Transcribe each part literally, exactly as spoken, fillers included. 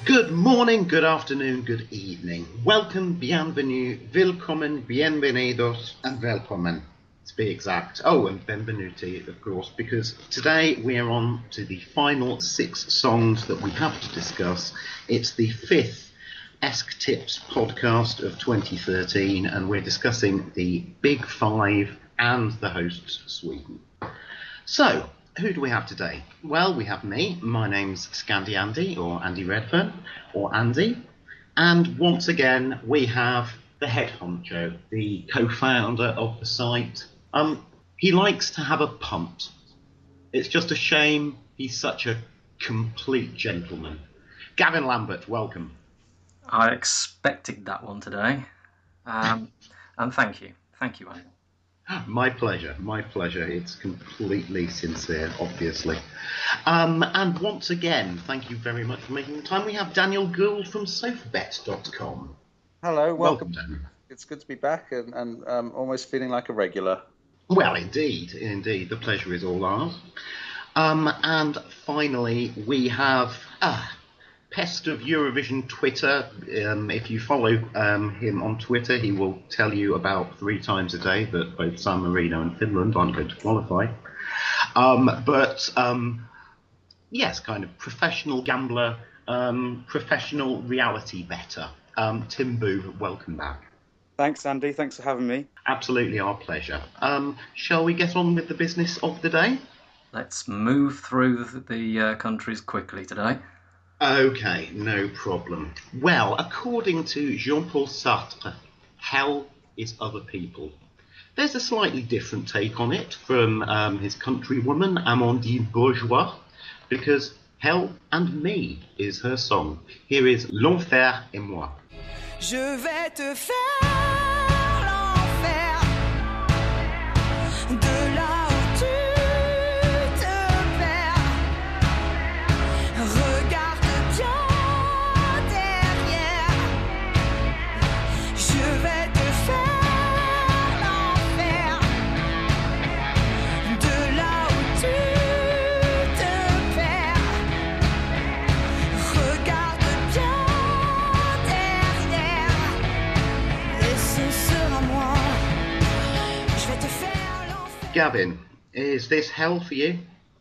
Good morning, good afternoon, good evening. Welcome, bienvenue, willkommen, bienvenidos, and welcome, to be exact. Oh, and benvenuti, of course, because today we are on to the final six songs that we have to discuss. It's the fifth Esk Tips podcast of twenty thirteen, and we're discussing the Big Five and the hosts, Sweden. So, who do we have today? Well, we have me. My name's Scandi Andy, or Andy Redfern, or Andy. And once again, we have the head honcho, the co-founder of the site. Um, he likes to have a punt. It's just a shame he's such a complete gentleman. Gavin Lambert, welcome. I expected that one today. Um, and thank you. Thank you, Andy. My pleasure, my pleasure. It's completely sincere, obviously. Um, and once again, thank you very much for making the time. We have Daniel Gould from Sofabet dot com. Hello, welcome. Welcome, Daniel. It's good to be back and, and um, almost feeling like a regular. Well, indeed, indeed. The pleasure is all ours. Um, and finally, we have... Ah, Pest of Eurovision Twitter. Um, if you follow um, him on Twitter, he will tell you about three times a day that both San Marino and Finland aren't going to qualify. Um, but um, yes, kind of professional gambler, um, professional reality better. Um, Tim Boo, welcome back. Thanks, Andy. Thanks for having me. Absolutely our pleasure. Um, shall we get on with the business of the day? Let's move through the, the uh, countries quickly today. Okay, no problem. Well, according to Jean-Paul Sartre, hell is other people. There's a slightly different take on it from um, his countrywoman, Amandine Bourgeois, because Hell and Me is her song. Here is L'Enfer et moi. Je vais te faire l'enfer de là où tu te perds. Regarde bien derrière. Je vais te faire l'enfer de là où tu te perds. Regarde bien derrière. Et ce sera moi. Je vais te faire l'enfer. Gavin, is this hell for you?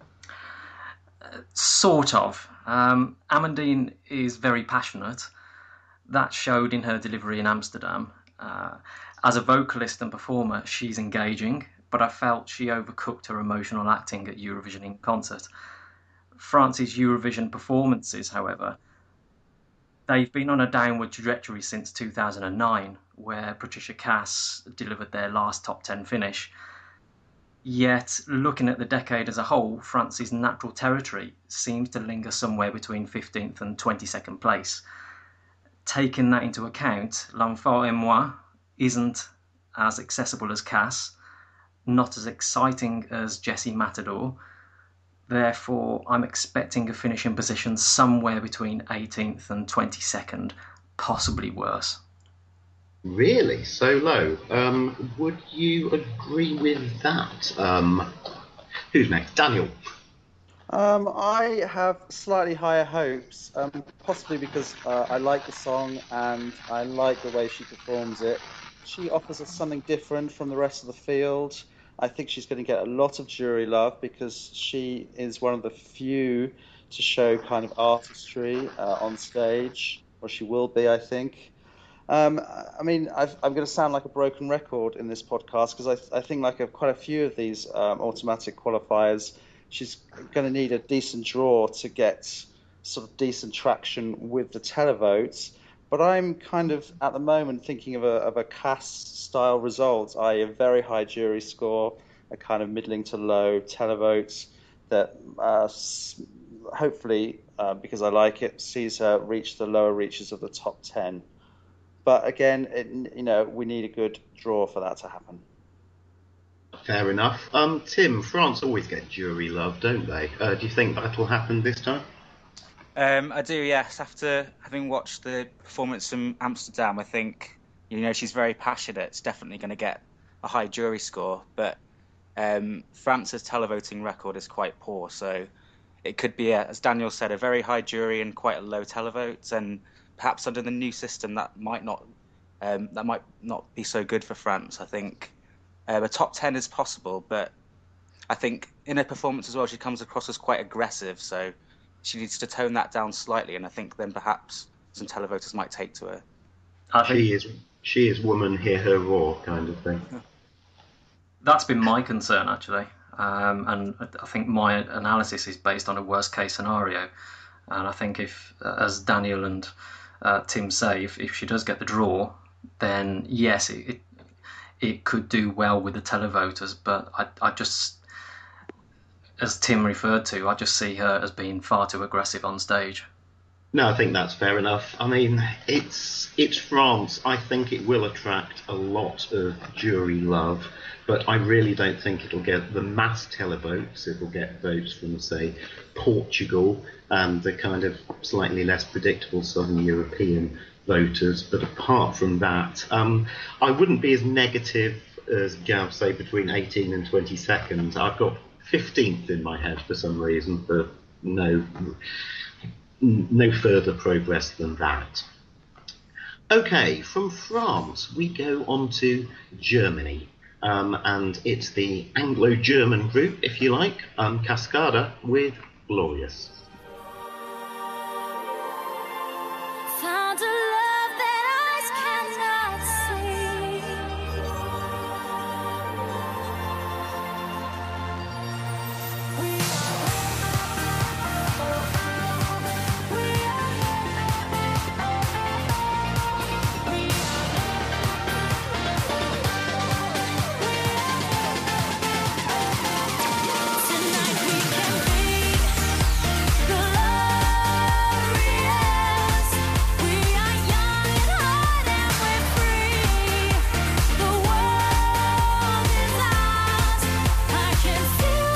Sort of. Um, Amandine is very passionate. That showed in her delivery in Amsterdam. Uh, as a vocalist and performer, she's engaging, but I felt she overcooked her emotional acting at Eurovision in concert. France's Eurovision performances, however, they've been on a downward trajectory since two thousand nine, where Patricia Cass delivered their last top ten finish. Yet, looking at the decade as a whole, France's natural territory seems to linger somewhere between fifteenth and twenty-second place. Taking that into account, L'Enfer et moi isn't as accessible as Cass, not as exciting as Jessie Matador. Therefore, I'm expecting a finishing position somewhere between eighteenth and twenty-second, possibly worse. Really? So low? Um, would you agree with that? Um, who's next? Daniel. Um, I have slightly higher hopes, um, possibly because uh, I like the song and I like the way she performs it. She offers us something different from the rest of the field. I think she's going to get a lot of jury love because she is one of the few to show kind of artistry uh, on stage, or she will be, I think. Um, I mean, I've, I'm going to sound like a broken record in this podcast because I, I think like a, quite a few of these um, automatic qualifiers, she's going to need a decent draw to get sort of decent traction with the televotes. But I'm kind of at the moment thinking of a of a Cass-style result, that is a very high jury score, a kind of middling to low televotes that uh, hopefully, uh, because I like it, sees her reach the lower reaches of the top ten. But again, it, you know, we need a good draw for that to happen. Fair enough. Um, Tim, France always get jury love, don't they? Uh, do you think that will happen this time? Um, I do, yes. After having watched the performance from Amsterdam, I think, you know, she's very passionate. It's definitely going to get a high jury score. But um, France's televoting record is quite poor, so it could be, a, as Daniel said, a very high jury and quite a low televote, and perhaps under the new system that might not um, that might not be so good for France. I think uh, a top ten is possible, but I think in her performance as well, she comes across as quite aggressive, so she needs to tone that down slightly, and I think then perhaps some televoters might take to her. I think She is she is woman, hear her roar kind of thing. that's been my concern, actually. Um, and I think my analysis is based on a worst case scenario. And I think if, as Daniel and uh, Tim say, if, if she does get the draw, then yes, it, it it could do well with the televoters. But I, I just, as Tim referred to, I just see her as being far too aggressive on stage. No, I think that's fair enough. I mean, it's it's France. I think it will attract a lot of jury love, but I really don't think it'll get the mass televotes. It'll get votes from, say, Portugal and the kind of slightly less predictable Southern European voters. But apart from that, um, I wouldn't be as negative as Gav, say, between eighteen and twenty-second. I've got fifteenth in my head for some reason, but no... no further progress than that. Okay, from France we go on to Germany, um, and it's the Anglo-German group, if you like, um, Cascada with Glorious. Found a love that eyes cannot see. We Tonight we can be glorious. We are young and hard and we're free. The world is ours. I can feel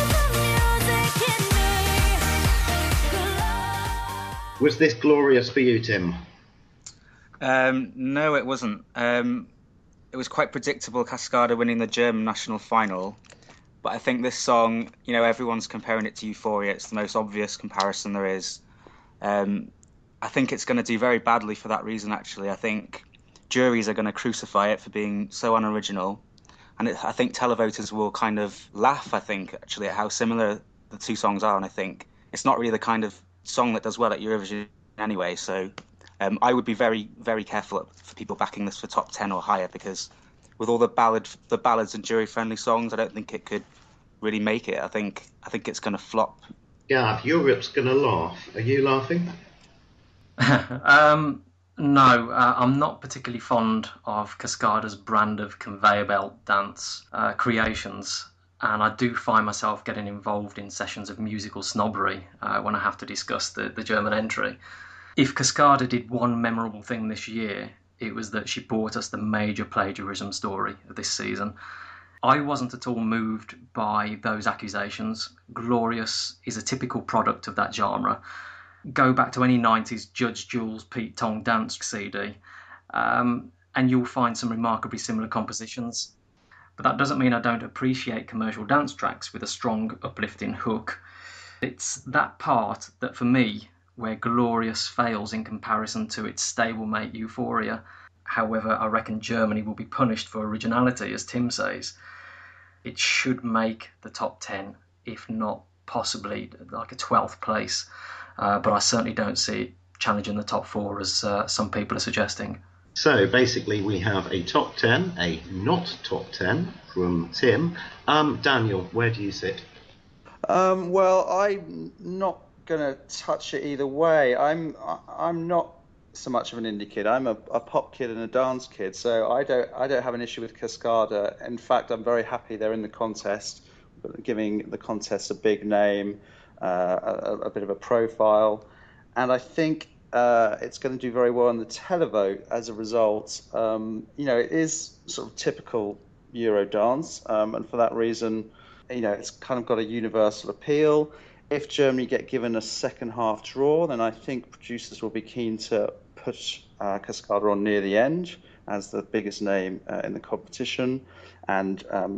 the music in me. Was this glorious for you, Tim? Um, no, it wasn't. Um, it was quite predictable, Cascada winning the German national final. But I think this song, you know, everyone's comparing it to Euphoria. It's the most obvious comparison there is. Um, I think it's going to do very badly for that reason, actually. I think juries are going to crucify it for being so unoriginal. And it, I think televoters will kind of laugh, I think, actually, at how similar the two songs are. And I think it's not really the kind of song that does well at Eurovision anyway. So um, I would be very, very careful for people backing this for top ten or higher, because with all the ballad, the ballads and jury-friendly songs, I don't think it could really make it. I think I think it's going to flop. Gav, Europe's going to laugh. Are you laughing? um, no, uh, I'm not particularly fond of Cascada's brand of conveyor belt dance uh, creations, and I do find myself getting involved in sessions of musical snobbery uh, when I have to discuss the, the German entry. If Cascada did one memorable thing this year, it was that she brought us the major plagiarism story of this season. I wasn't at all moved by those accusations. Glorious is a typical product of that genre. Go back to any nineties Judge Jules Pete Tong dance C D, um, and you'll find some remarkably similar compositions. But that doesn't mean I don't appreciate commercial dance tracks with a strong, uplifting hook. It's that part that, for me, where Glorious fails in comparison to its stablemate Euphoria. However, I reckon Germany will be punished for originality, as Tim says. It should make the top ten, if not possibly like a twelfth place. Uh, but I certainly don't see it challenging the top four, as uh, some people are suggesting. So basically we have a top ten, a not top ten from Tim. Um, Daniel, where do you sit? Um, well, I'm not going to touch it either way. I'm I'm not so much of an indie kid. I'm a, a pop kid and a dance kid, so I don't I don't have an issue with Cascada. In fact, I'm very happy they're in the contest, giving the contest a big name, uh, a, a bit of a profile, and I think uh, it's going to do very well in the televote as a result. Um, you know, it is sort of typical Eurodance, um, and for that reason, you know, it's kind of got a universal appeal. If Germany get given a second half draw, then I think producers will be keen to put uh, Cascada on near the end as the biggest name uh, in the competition, and um,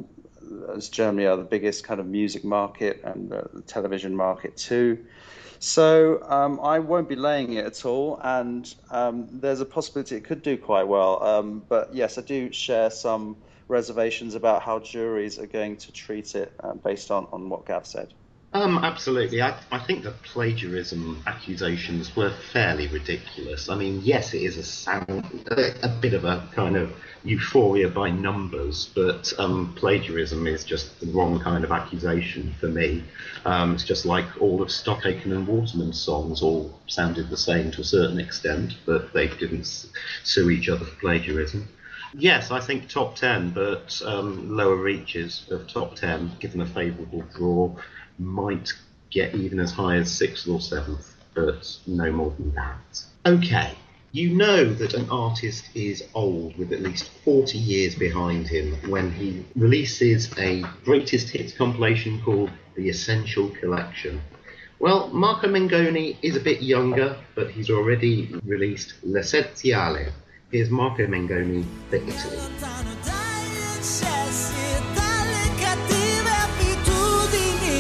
as Germany are the biggest kind of music market and uh, the television market too. So um, I won't be laying it at all, and um, there's a possibility it could do quite well. Um, but yes, I do share some reservations about how juries are going to treat it uh, based on, on what Gav said. Um, absolutely. I, I think the plagiarism accusations were fairly ridiculous. I mean, yes, it is a sound, a, a bit of a kind of euphoria by numbers, but um, plagiarism is just the wrong kind of accusation for me. Um, it's just like all of Stockaken and Waterman's songs all sounded the same to a certain extent, but they didn't sue each other for plagiarism. Yes, I think top ten, but um, lower reaches of top ten, given a favourable draw, might get even as high as sixth or seventh, but no more than that. Okay, you know that an artist is old with at least forty years behind him when he releases a greatest hits compilation called The Essential Collection. Well, Marco Mengoni is a bit younger, but he's already released L'Essenziale. Here's Marco Mengoni for Italy. Lontano dagli eccessi e dalle cattive abitudini,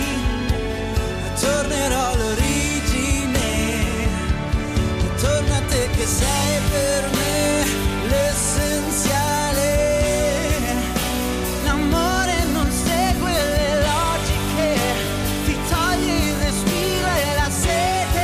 tornerò all'origine, torna a te che sei per me l'essenziale. L'amore non segue le logiche, ti toglie il respiro e la sete.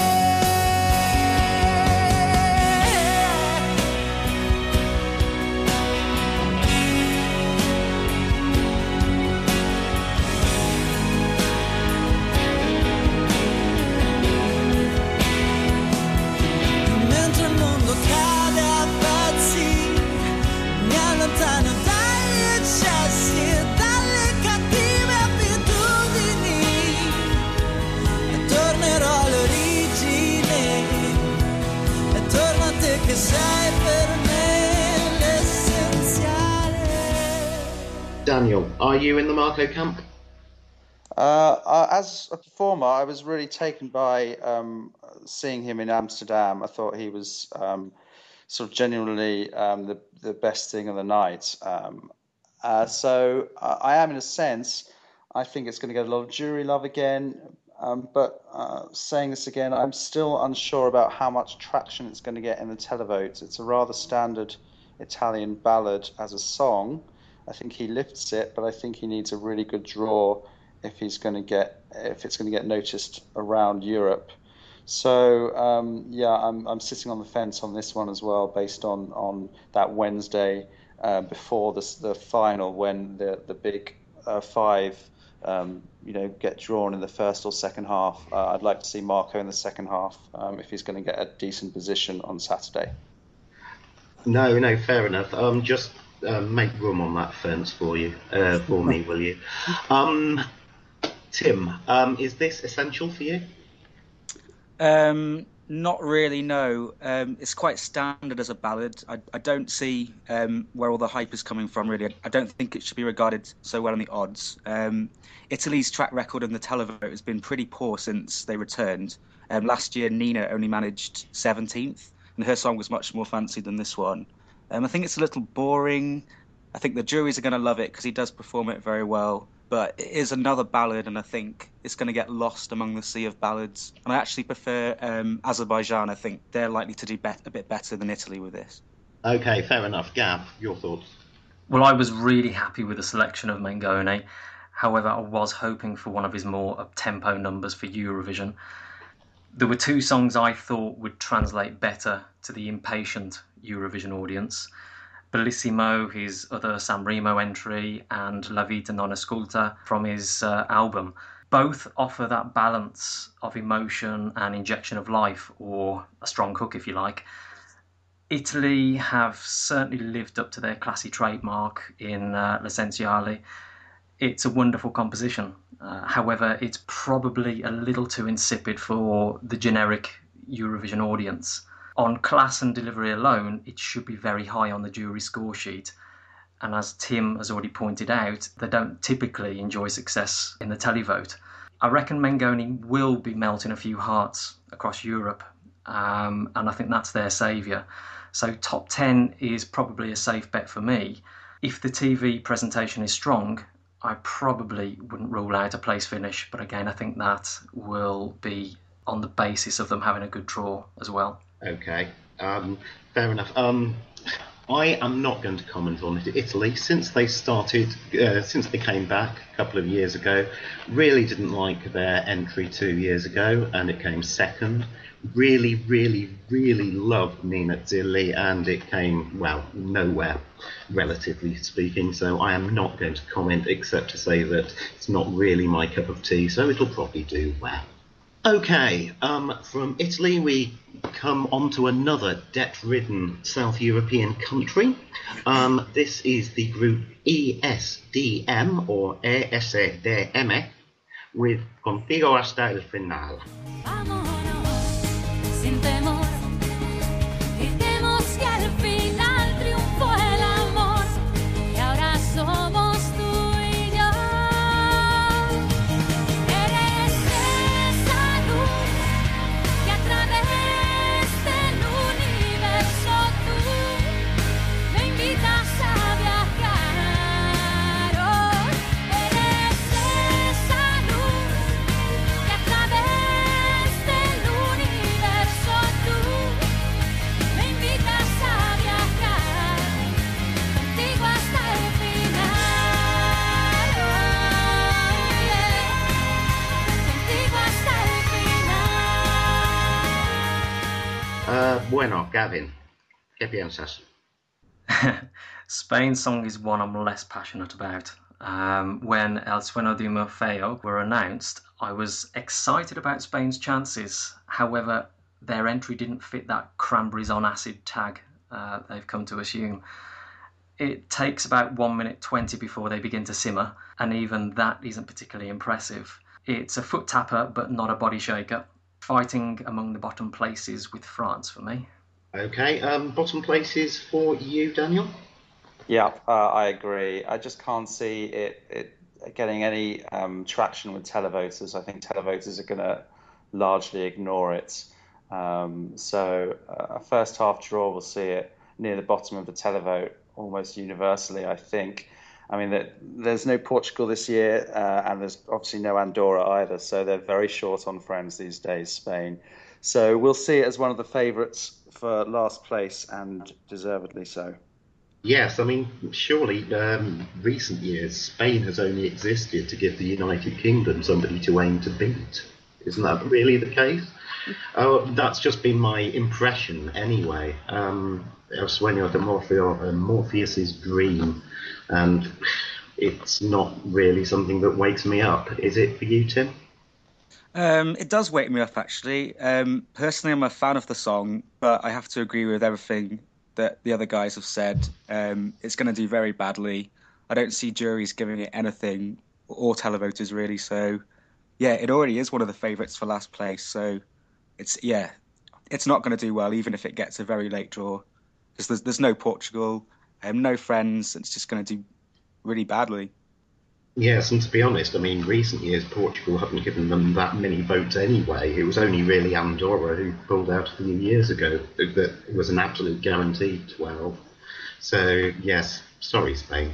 Mentre il mondo cade a pezzi, mi allontano dagli eccessi e dalle cattive abitudini, e tornerò all'origine, e torno a te che sei per me l'essenziale. Daniel, are you in the Marco camp? Uh, uh, as a performer, I was really taken by um, seeing him in Amsterdam. I thought he was um, sort of genuinely um, the the best thing of the night. Um, uh, so uh, I am, in a sense, I think it's going to get a lot of jury love again. Um, but uh, saying this again, I'm still unsure about how much traction it's going to get in the televotes. It's a rather standard Italian ballad as a song. I think he lifts it, but I think he needs a really good draw if he's going to get if it's going to get noticed around Europe. So um, yeah, I'm I'm sitting on the fence on this one as well, based on on that Wednesday uh, before the the final, when the the big uh, five um, you know get drawn in the first or second half. Uh, I'd like to see Marco in the second half um, if he's going to get a decent position on Saturday. No, no, fair enough. Um, just uh, make room on that fence for you, uh, for me, will you? Um, Tim, um, is this essential for you? Um, not really, no. Um, it's quite standard as a ballad. I, I don't see um, where all the hype is coming from, really. I, I don't think it should be regarded so well in the odds. Um, Italy's track record in the televote has been pretty poor since they returned. Um, last year, Nina only managed seventeenth, and her song was much more fancied than this one. Um, I think it's a little boring. I think the juries are going to love it because he does perform it very well. But it is another ballad, and I think it's going to get lost among the sea of ballads. And I actually prefer um, Azerbaijan. I think they're likely to do bet- a bit better than Italy with this. Okay, fair enough. Gav, your thoughts? Well, I was really happy with the selection of Mengoni. However, I was hoping for one of his more up-tempo numbers for Eurovision. There were two songs I thought would translate better to the impatient Eurovision audience. Bellissimo, his other Sanremo entry, and La Vita Non Ascolta from his uh, album. Both offer that balance of emotion and injection of life, or a strong hook if you like. Italy have certainly lived up to their classy trademark in uh, L'Essenziale. It's a wonderful composition. Uh, however, it's probably a little too insipid for the generic Eurovision audience. On class and delivery alone, it should be very high on the jury score sheet. And as Tim has already pointed out, they don't typically enjoy success in the televote. I reckon Mengoni will be melting a few hearts across Europe, um, and I think that's their saviour. So top ten is probably a safe bet for me. If the T V presentation is strong, I probably wouldn't rule out a place finish, but again, I think that will be on the basis of them having a good draw as well. Okay, um, fair enough. Um, I am not going to comment on it. Italy, since they started, uh, since they came back a couple of years ago, really didn't like their entry two years ago, and it came second. Really, really, really loved Nina Zilli, and it came, well, nowhere, relatively speaking. So I am not going to comment, except to say that it's not really my cup of tea, so it'll probably do well. Okay, um, from Italy we come on to another debt-ridden South European country. Um, this is the group E S D M, or E S D M, with Contigo hasta el final. Vámonos sin temor, gritemos que al final triunfó el amor y ahora somos tú y yo. Eres esa luz que a través del universo tú me invitas a viajar. Oh, eres esa luz que a través del universo tú me invitas a viajar contigo hasta el final. Oh, yeah. Contigo hasta el final. Uh, bueno, Gavin, ¿qué piensas? Spain's song is one I'm less passionate about. Um, when El Sueño de Morfeo were announced, I was excited about Spain's chances. However, their entry didn't fit that cranberries on acid tag uh, they've come to assume. It takes about one minute twenty before they begin to simmer, and even that isn't particularly impressive. It's a foot tapper, but not a body shaker. Fighting among the bottom places with France for me. Okay, um, bottom places for you, Daniel? Yeah, uh, I agree. I just can't see it, it getting any um, traction with televoters. I think televoters are going to largely ignore it. Um, so uh, a first half draw will see it near the bottom of the televote almost universally, I think. I mean, that there's no Portugal this year, uh, and there's obviously no Andorra either, so they're very short on friends these days, Spain. So we'll see it as one of the favourites for last place, and deservedly so. Yes, I mean, surely um, recent years Spain has only existed to give the United Kingdom somebody to aim to beat. Isn't that really the case? Oh, that's just been my impression anyway. Um, El Sueño de Morfeo, uh, Morpheus's dream, and it's not really something that wakes me up. Is it for you, Tim? Um, it does wake me up, actually. Um, personally, I'm a fan of the song, but I have to agree with everything that the other guys have said. Um, it's going to do very badly. I don't see juries giving it anything, or televoters really. So, yeah, it already is one of the favourites for last place. So, it's yeah, it's not going to do well, even if it gets a very late draw, because there's there's no Portugal, um, no friends. It's just going to do really badly. Yes, and to be honest, I mean, recent years Portugal haven't given them that many votes anyway. It was only really Andorra who pulled out a few years ago that was an absolute guaranteed twelve. So, yes, sorry, Spain.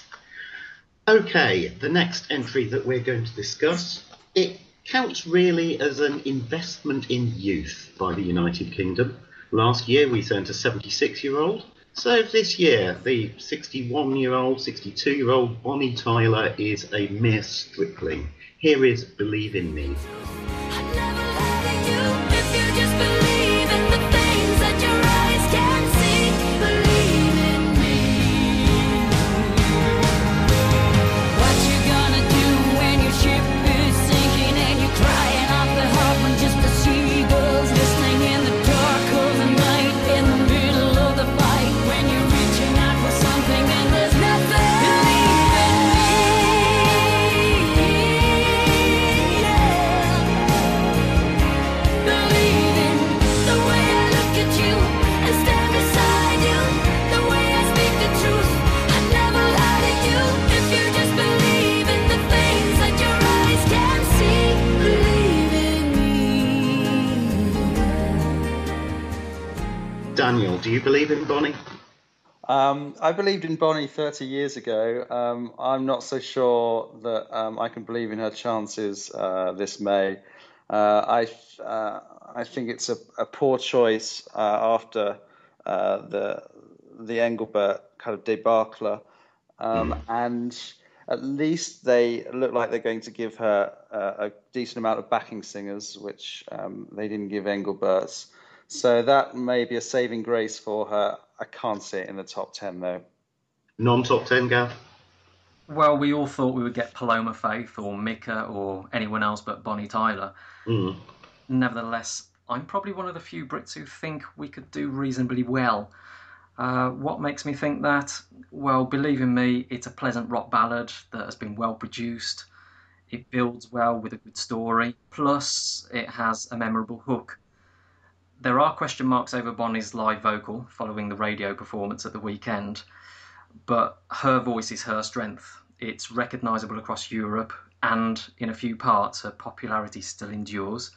Okay, the next entry that we're going to discuss, it counts really as an investment in youth by the United Kingdom. Last year we sent a seventy-six-year-old. So this year, the sixty-one-year-old, sixty-two-year-old Bonnie Tyler is a mere stripling. Here is Believe in Me. I'd never let you if you just believe in the things that your eyes can see. Believe in me. What you gonna do when your ship is sinking and you're crying off the heart when just the seagulls listening in the dark of the night in the middle of the fight when you're reaching out for something and there's nothing. Believe in me, yeah. Believe in the way I look at you and stand beside you, the way I speak the truth. I'd never lie to you if you just believe in the things that your eyes can see. Believe in me. Daniel, do you believe in Bonnie? Um, I believed in Bonnie thirty years ago. Um, I'm not so sure that um, I can believe in her chances uh, this May. Uh, I uh, I think it's a, a poor choice uh, after uh, the the Engelbert kind of debacle, um, Mm. and at least they look like they're going to give her uh, a decent amount of backing singers, which um, they didn't give Engelbert's. So that may be a saving grace for her. I can't see it in the top ten though. Non-top ten, Gav? Well, we all thought we would get Paloma Faith or Mika or anyone else but Bonnie Tyler. Mm. Nevertheless, I'm probably one of the few Brits who think we could do reasonably well. Uh, what makes me think that? Well, believe in me, it's a pleasant rock ballad that has been well produced. It builds well with a good story. Plus, it has a memorable hook. There are question marks over Bonnie's live vocal following the radio performance at the weekend, but her voice is her strength. It's recognisable across Europe, and in a few parts, her popularity still endures.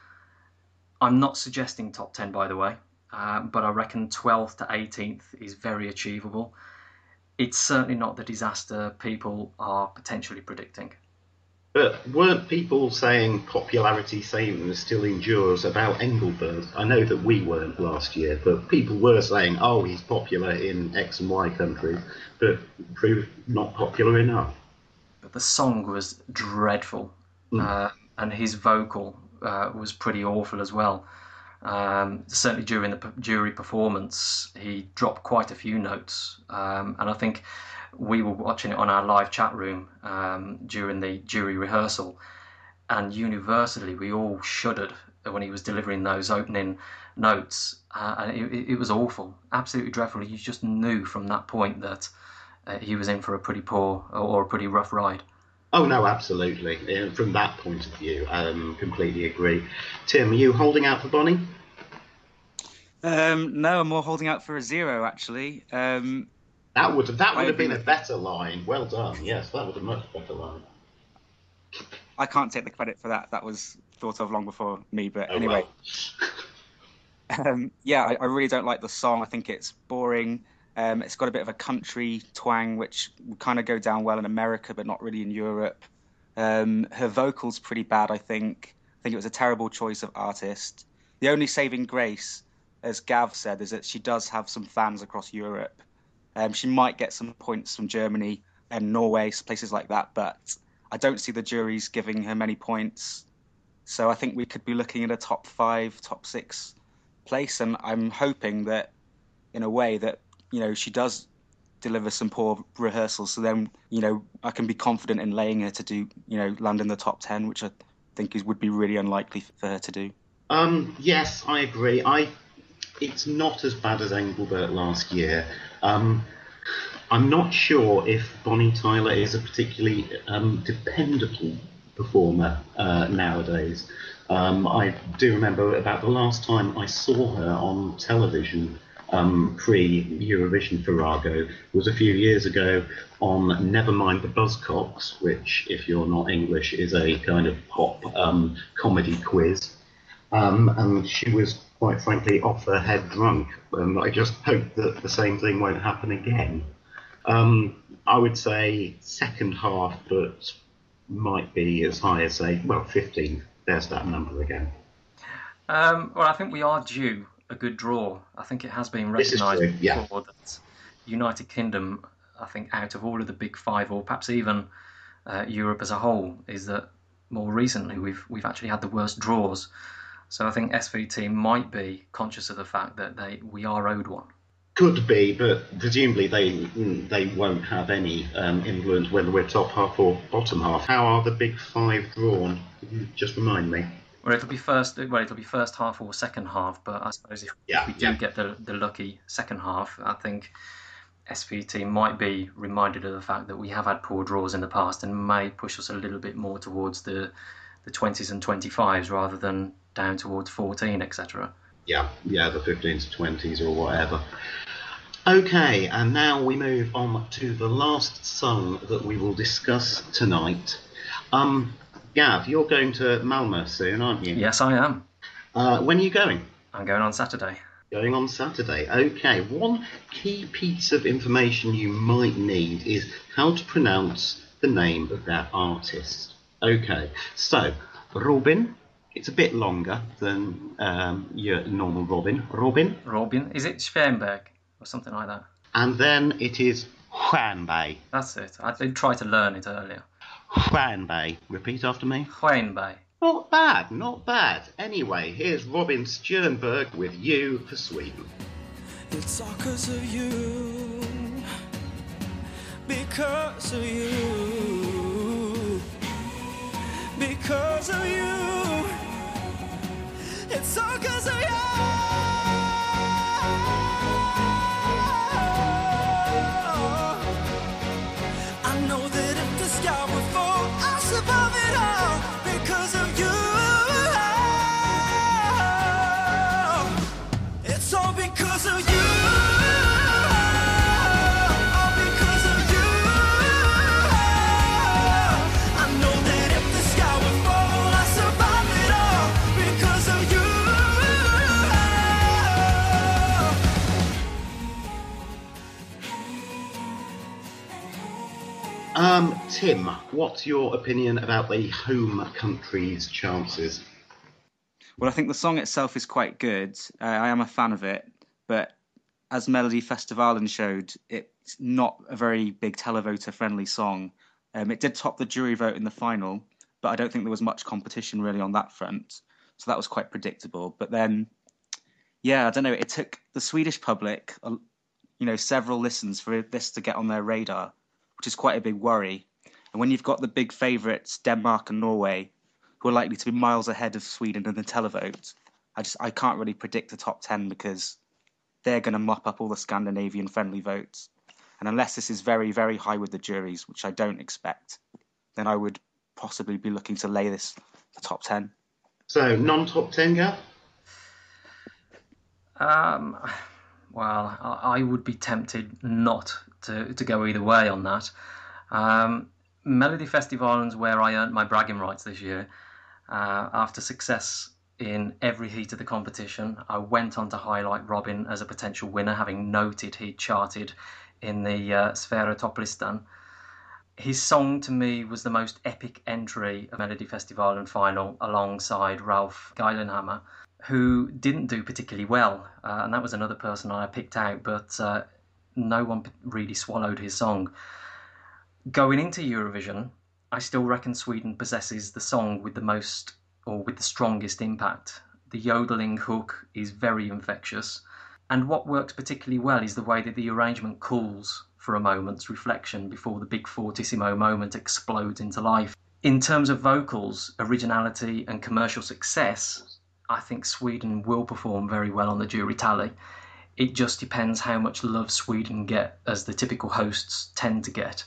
I'm not suggesting top ten, by the way, uh, but I reckon twelfth to eighteenth is very achievable. It's certainly not the disaster people are potentially predicting. But weren't people saying popularity same still endures about Engelbert? I know that we weren't last year, but people were saying, oh, he's popular in X and Y countries, but proved not popular enough. But the song was dreadful, Mm. uh, and his vocal uh, was pretty awful as well. Um, certainly during the p- jury performance, he dropped quite a few notes, um, and I think we were watching it on our live chat room um, during the jury rehearsal, and universally we all shuddered when he was delivering those opening notes, uh, and it, it was awful, absolutely dreadful. You just knew from that point that uh, he was in for a pretty poor or a pretty rough ride. Oh, no, absolutely. Uh, From that point of view, um, completely agree. Tim, are you holding out for Bonnie? Um, no, I'm more holding out for a zero, actually. Um, That would have, that I would have agree been a with- better line. Well done. Yes, that was a much better line. I can't take the credit for that. That was thought of long before me, but Oh, anyway. well. Um, yeah, I, I really don't like the song. I think it's boring. Um, it's got a bit of a country twang, which would kind of go down well in America, but not really in Europe. Um, her vocal's pretty bad, I think. I think it was a terrible choice of artist. The only saving grace, as Gav said, is that she does have some fans across Europe. Um, she might get some points from Germany and Norway, places like that, but I don't see the juries giving her many points. So I think we could be looking at a top five, top six place, and I'm hoping that, in a way, that you know she does deliver some poor rehearsals. So then, you know, I can be confident in laying her to do, you know, land in the top ten, which I think is would be really unlikely for her to do. Um, yes, I agree. I, it's not as bad as Engelbert last year. Um, I'm not sure if Bonnie Tyler is a particularly um, dependable performer uh, nowadays. Um, I do remember about the last time I saw her on television um, pre-Eurovision Farrago was a few years ago on Nevermind the Buzzcocks, which, if you're not English, is a kind of pop um, comedy quiz. Um, and she was, quite frankly, off her head drunk. And I just hope that the same thing won't happen again. Um, I would say second half, but might be as high as, say, well, fifteen. There's that number again. Um, well, I think we are due a good draw. I think it has been This is recognised true, yeah. before that United Kingdom, I think out of all of the big five, or perhaps even uh, Europe as a whole, is that more recently we've we've actually had the worst draws. So I think S V T might be conscious of the fact that they we are owed one. Could be, but presumably they they won't have any um, influence whether we're top half or bottom half. How are the big five drawn? Could you just remind me? Well, it'll be first. Well, it'll be first half or second half. But I suppose if, Yeah, if we do yeah. get the the lucky second half, I think S V T might be reminded of the fact that we have had poor draws in the past and may push us a little bit more towards the the twenties and twenty-fives rather than down towards fourteen, et cetera. Yeah, yeah, the fifteens to twenties or whatever. Okay, and now we move on to the last song that we will discuss tonight. Um, Gav, you're going to Malmö soon, aren't you? Yes, I am. Uh, when are you going? I'm going on Saturday. Going on Saturday. Okay, one key piece of information you might need is how to pronounce the name of that artist. Okay, so Robin, it's a bit longer than um, your normal Robin. Robin. Robin. Is it Schoenberg or something like that? And then it is Schoenberg. That's it. I did try to learn it earlier. Schoenberg. Repeat after me. Schoenberg. Not bad, not bad. Anyway, here's Robin Stjernberg with You for Sweden. It's all because of you, because of you, because of you. It's all because of you. I know that if the sky would fall, I'll survive it all because of you. It's all because of you. All because of you. I know that if the sky would fall, I'll survive it all because of you. Um, Tim, what's your opinion about the home country's chances? Well, I think the song itself is quite good. Uh, I am a fan of it, but as Melody Festivalen showed, it's not a very big televoter-friendly song. Um, it did top the jury vote in the final, but I don't think there was much competition really on that front. So that was quite predictable. But then, yeah, I don't know. It took the Swedish public, uh, you know, several listens for this to get on their radar, which is quite a big worry. And when you've got the big favourites, Denmark and Norway, who are likely to be miles ahead of Sweden in the televote, I just I can't really predict the top ten because they're going to mop up all the Scandinavian-friendly votes. And unless this is very, very high with the juries, which I don't expect, then I would possibly be looking to lay this the top ten. So, non-top ten, Gav? Um, well, I, I would be tempted not to, to go either way on that. Um, Melody Festivalen's where I earned my bragging rights this year. Uh, after success in every heat of the competition, I went on to highlight Robin as a potential winner, having noted he'd charted in the uh, Sfera Topplistan. His song, to me, was the most epic entry of Melody Festivalen final, alongside Ralph Geilenhammer, who didn't do particularly well, uh, and that was another person I picked out, but uh, no one really swallowed his song. Going into Eurovision, I still reckon Sweden possesses the song with the most, or with the strongest impact. The yodeling hook is very infectious, and what works particularly well is the way that the arrangement cools for a moment's reflection before the big fortissimo moment explodes into life. In terms of vocals, originality and commercial success, I think Sweden will perform very well on the jury tally. It just depends how much love Sweden get, as the typical hosts tend to get,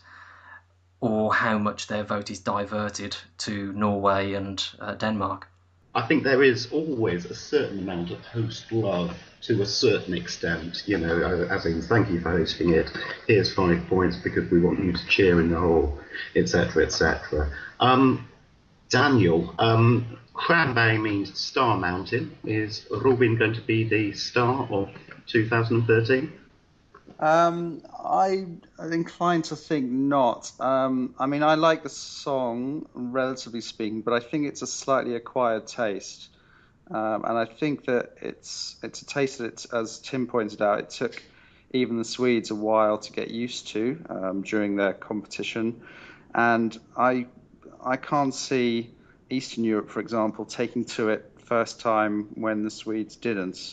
or how much their vote is diverted to Norway and uh, Denmark. I think there is always a certain amount of host love to a certain extent, you know, as in, thank you for hosting it, here's five points because we want you to cheer in the hall, et cetera, et cetera. Um, Daniel, um, Cranbay means Star Mountain. Is Robin going to be the star of two thousand thirteen? Um, I, I'm inclined to think not. Um, I mean, I like the song, relatively speaking, but I think it's a slightly acquired taste. Um, and I think that it's it's a taste that, it's, as Tim pointed out, it took even the Swedes a while to get used to um, during their competition. And I I can't see Eastern Europe, for example, taking to it first time when the Swedes didn't.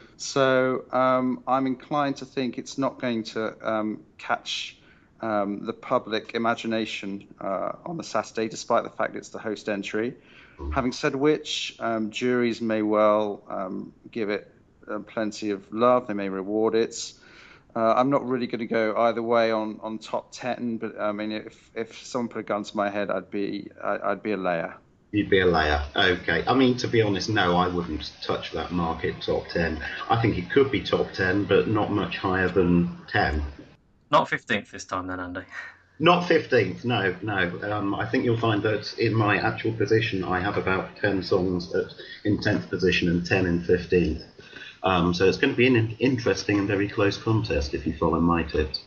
So um, I'm inclined to think it's not going to um, catch um, the public imagination uh, on the Saturday, despite the fact it's the host entry. Having said which, um, juries may well um, give it uh, plenty of love. They may reward it. Uh, I'm not really going to go either way on, on top ten, but I mean, if if someone put a gun to my head, I'd be I'd be a layer. You'd be a layer. Okay. I mean, to be honest, no, I wouldn't touch that market top ten. I think it could be top ten, but not much higher than ten. Not fifteenth this time then, Andy. Not fifteenth, no, no. Um, I think you'll find that in my actual position, I have about ten songs at, in tenth position and ten in fifteenth. Um, so it's going to be an interesting and very close contest if you follow my tips.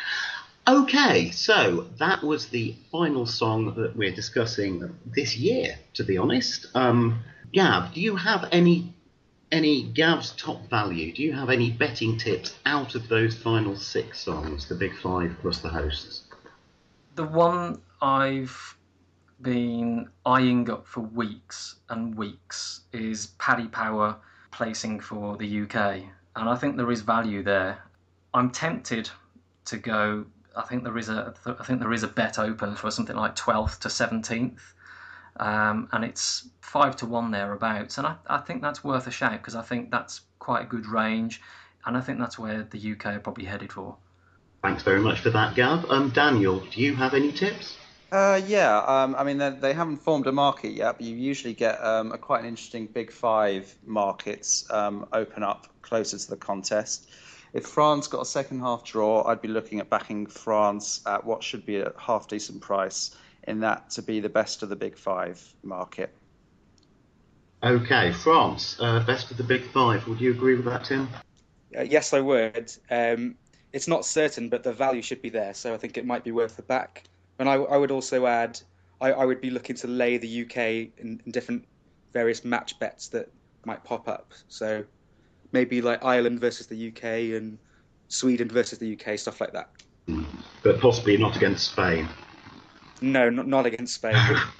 Okay, so that was the final song that we're discussing this year, to be honest. Um, Gav, do you have any any Gav's top value? Do you have any betting tips out of those final six songs, the big five plus the hosts? The one I've been eyeing up for weeks and weeks is Paddy Power placing for the U K, and I think there is value there. I'm tempted to go. I think there is a. I think there is a bet open for something like twelfth to seventeenth, um, and it's five to one thereabouts. And I, I think that's worth a shout because I think that's quite a good range, and I think that's where the U K are probably headed for. Thanks very much for that, Gav. Um, Daniel, do you have any tips? Uh, yeah, um, I mean, they, they haven't formed a market yet, but you usually get um, a quite an interesting Big Five markets um, open up closer to the contest. If France got a second half draw, I'd be looking at backing France at what should be a half decent price in that to be the best of the Big Five market. Okay, France, uh, best of the Big Five. Would you agree with that, Tim? Uh, yes, I would. Um, it's not certain, but the value should be there, so I think it might be worth the back. And I, I would also add, I, I would be looking to lay the U K in, in different various match bets that might pop up. So maybe like Ireland versus the U K and Sweden versus the U K, stuff like that. But possibly not against Spain. No, not, not against Spain.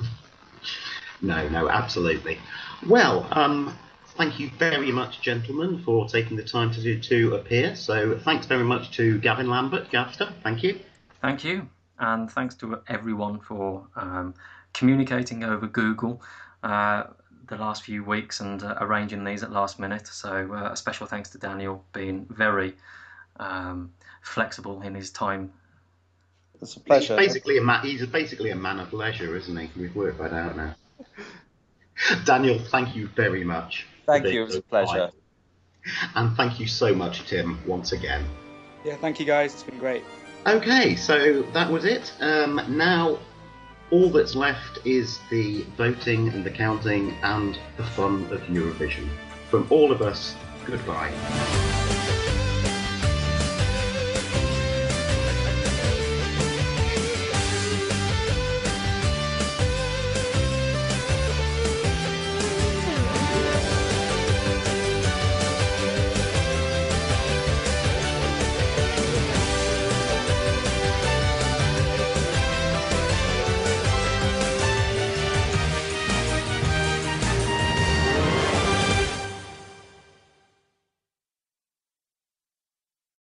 no, no, absolutely. Well, um, thank you very much, gentlemen, for taking the time to do, to appear. So thanks very much to Gavin Lambert, Gavster. Thank you. Thank you. And thanks to everyone for um, communicating over Google uh, the last few weeks and uh, arranging these at last minute. So uh, a special thanks to Daniel being very um, flexible in his time. It's a pleasure. He's basically a man, he's basically a man of leisure, isn't he? We've worked that out now. Daniel, thank you very much. Thank you. It was a pleasure. And thank you so much, Tim, once again. Yeah, thank you guys. It's been great. Okay, so that was it. Um, now, all that's left is the voting and the counting and the fun of Eurovision. From all of us, goodbye.